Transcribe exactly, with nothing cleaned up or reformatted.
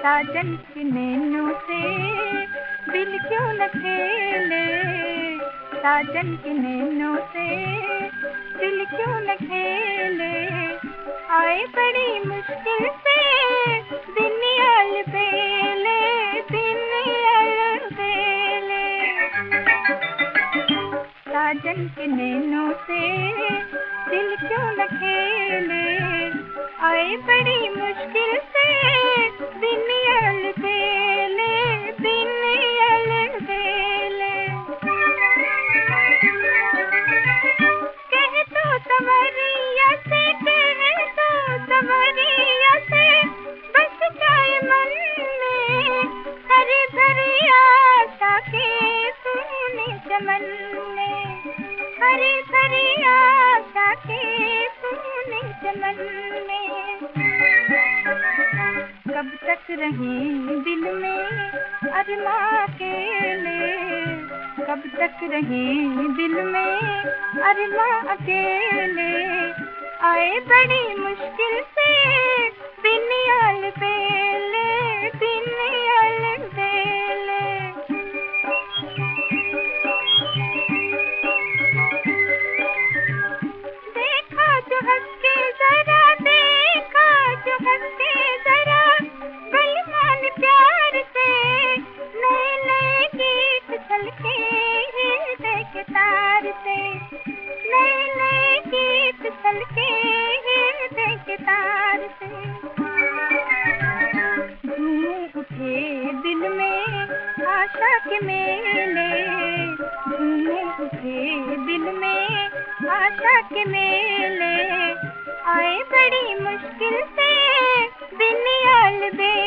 साजन की नैनों से दिल क्यों न खेले, साजन की नैनों से दिल क्यों न खेले। आए बड़ी मुश्किल से दिन अलबेले, दिन अलबेले। साजन की नैनों से दिल क्यों न खेले, आए बड़ी मुश्किल से दिन अलबेले, दिन अलबेले। कह तो सवरिया से, कह तो सवरिया से, बस जाए मन में हरी भरी आशा के तूने चमन में, हरी भरी आशा के तूने चमन में। कब तक रहें दिल में अरमा अकेले, कब तक रहें दिल में अरमा अकेले। आए बड़ी मुश्किल से दिन अलबेले, दिन अलबेले। देखा जो हंस के जरा, देखा जो हंस के जरा, बेईमान प्यार से नए नए गीत छलके हृदय के तार से, नए नए गीत छलके हृदय के तार से। झूम उठे दिल में आशा के मेले, झूम उठे दिल में आशा के मेले। आए बड़ी मुश्किल से दिन अलबेले।